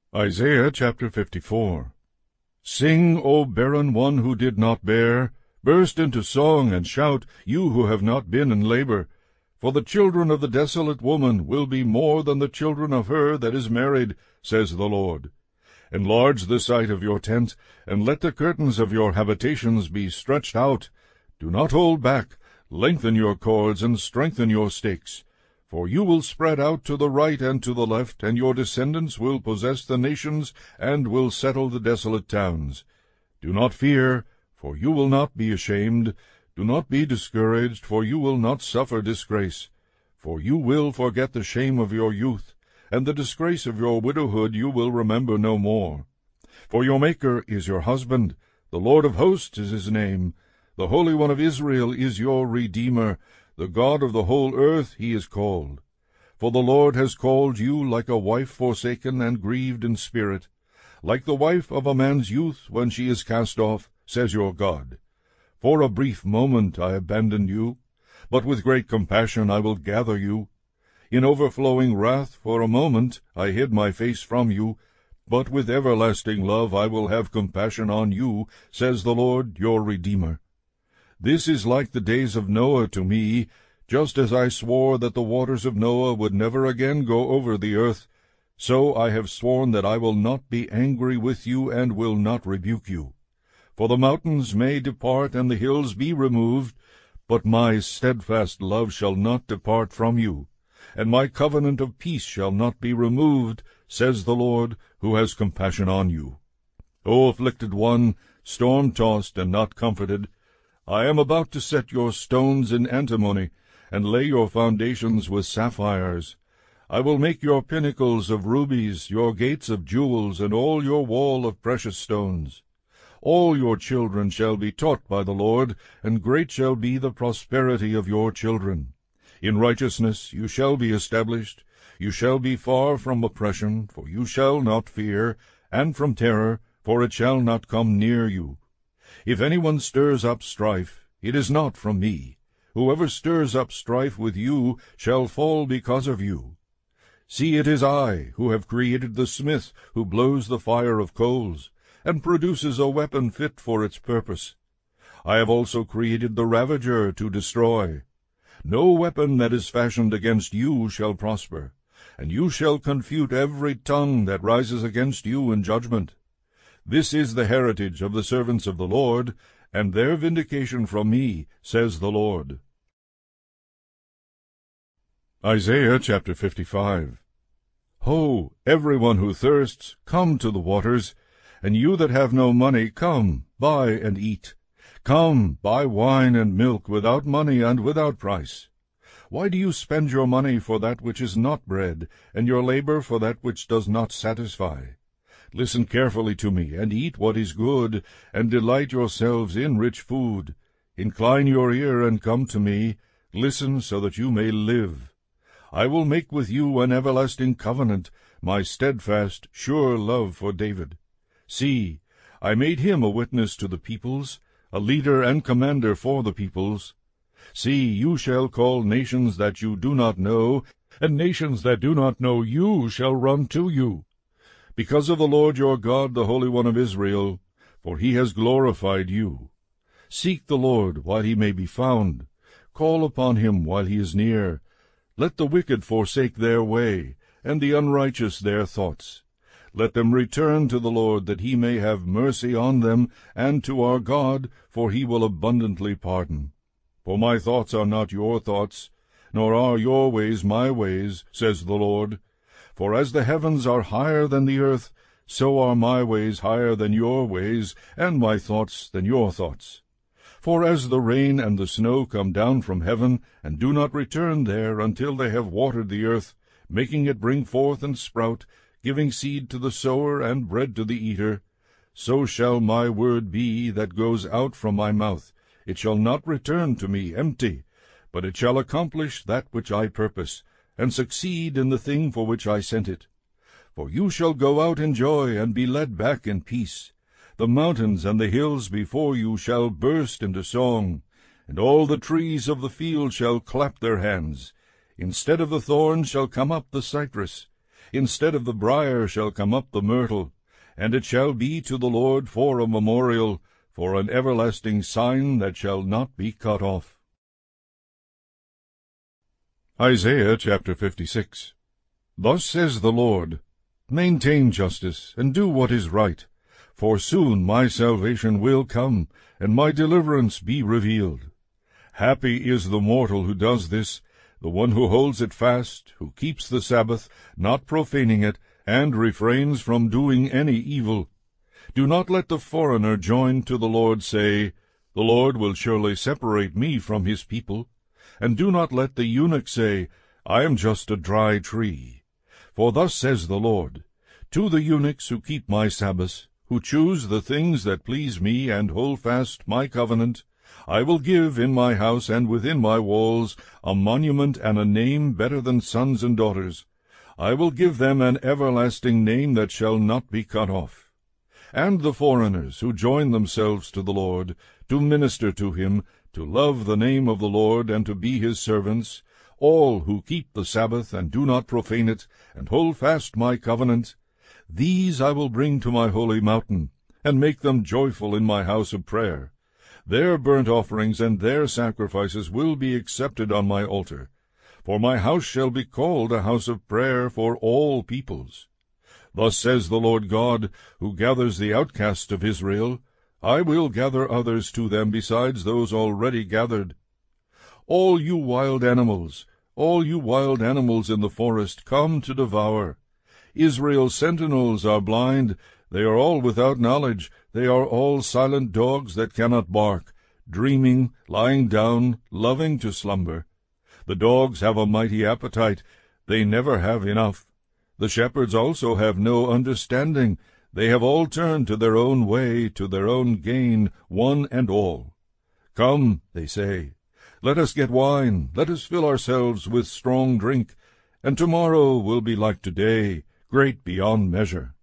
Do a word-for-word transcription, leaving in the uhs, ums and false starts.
Isaiah chapter fifty-four. Sing, O barren one who did not bear, burst into song and shout, you who have not been in labor. For the children of the desolate woman will be more than the children of her that is married, says the Lord. Enlarge the site of your tent, and let the curtains of your habitations be stretched out. Do not hold back, lengthen your cords, and strengthen your stakes. For you will spread out to the right and to the left, and your descendants will possess the nations, and will settle the desolate towns. Do not fear, for you will not be ashamed. Do not be discouraged, for you will not suffer disgrace. For you will forget the shame of your youth, and the disgrace of your widowhood you will remember no more. For your Maker is your husband, the Lord of hosts is his name. The Holy One of Israel is your Redeemer. The God of the whole earth he is called. For the Lord has called you like a wife forsaken and grieved in spirit, like the wife of a man's youth when she is cast off, says your God. For a brief moment I abandoned you, but with great compassion I will gather you. In overflowing wrath for a moment I hid my face from you, but with everlasting love I will have compassion on you, says the Lord your Redeemer. This is like the days of Noah to me, just as I swore that the waters of Noah would never again go over the earth, so I have sworn that I will not be angry with you and will not rebuke you. For the mountains may depart and the hills be removed, but my steadfast love shall not depart from you, and my covenant of peace shall not be removed, says the Lord, who has compassion on you. O afflicted one, storm-tossed and not comforted, I am about to set your stones in antimony, and lay your foundations with sapphires. I will make your pinnacles of rubies, your gates of jewels, and all your wall of precious stones. All your children shall be taught by the Lord, and great shall be the prosperity of your children. In righteousness you shall be established. You shall be far from oppression, for you shall not fear, and from terror, for it shall not come near you. If anyone stirs up strife, it is not from me. Whoever stirs up strife with you shall fall because of you. See, it is I who have created the smith who blows the fire of coals, and produces a weapon fit for its purpose. I have also created the ravager to destroy. No weapon that is fashioned against you shall prosper, and you shall confute every tongue that rises against you in judgment. This is the heritage of the servants of the Lord, and their vindication from me, says the Lord. Isaiah chapter fifty-five. Ho, everyone who thirsts, come to the waters, and you that have no money, come, buy and eat. Come, buy wine and milk without money and without price. Why do you spend your money for that which is not bread, and your labor for that which does not satisfy? Listen carefully to me, and eat what is good, and delight yourselves in rich food. Incline your ear and come to me. Listen so that you may live. I will make with you an everlasting covenant, my steadfast, sure love for David. See, I made him a witness to the peoples, a leader and commander for the peoples. See, you shall call nations that you do not know, and nations that do not know you shall run to you. Because of the Lord your God, the Holy One of Israel, for he has glorified you. Seek the Lord while he may be found. Call upon him while he is near. Let the wicked forsake their way, and the unrighteous their thoughts. Let them return to the Lord, that he may have mercy on them, and to our God, for he will abundantly pardon. For my thoughts are not your thoughts, nor are your ways my ways, says the Lord. For as the heavens are higher than the earth, so are my ways higher than your ways, and my thoughts than your thoughts. For as the rain and the snow come down from heaven, and do not return there until they have watered the earth, making it bring forth and sprout, giving seed to the sower and bread to the eater, so shall my word be that goes out from my mouth. It shall not return to me empty, but it shall accomplish that which I purpose, and succeed in the thing for which I sent it. For you shall go out in joy, and be led back in peace. The mountains and the hills before you shall burst into song, and all the trees of the field shall clap their hands. Instead of the thorn shall come up the cypress. Instead of the brier shall come up the myrtle, and it shall be to the Lord for a memorial, for an everlasting sign that shall not be cut off. Isaiah chapter fifty-six. Thus says the Lord, Maintain justice, and do what is right, for soon my salvation will come, and my deliverance be revealed. Happy is the mortal who does this, the one who holds it fast, who keeps the Sabbath, not profaning it, and refrains from doing any evil. Do not let the foreigner joined to the Lord say, The Lord will surely separate me from his people. And do not let the eunuch say, I am just a dry tree. For thus says the Lord, To the eunuchs who keep my Sabbaths, who choose the things that please me, and hold fast my covenant, I will give in my house and within my walls a monument and a name better than sons and daughters. I will give them an everlasting name that shall not be cut off. And the foreigners who join themselves to the Lord, to minister to him, to love the name of the Lord, and to be his servants, all who keep the Sabbath, and do not profane it, and hold fast my covenant, these I will bring to my holy mountain, and make them joyful in my house of prayer. Their burnt offerings and their sacrifices will be accepted on my altar. For my house shall be called a house of prayer for all peoples. Thus says the Lord God, who gathers the outcast of Israel, I will gather others to them besides those already gathered. All you wild animals, all you wild animals in the forest, come to devour. Israel's sentinels are blind, they are all without knowledge, they are all silent dogs that cannot bark, dreaming, lying down, loving to slumber. The dogs have a mighty appetite, they never have enough. The shepherds also have no understanding, they have all turned to their own way, to their own gain, one and all. Come, they say, let us get wine, let us fill ourselves with strong drink, and tomorrow will be like today, great beyond measure.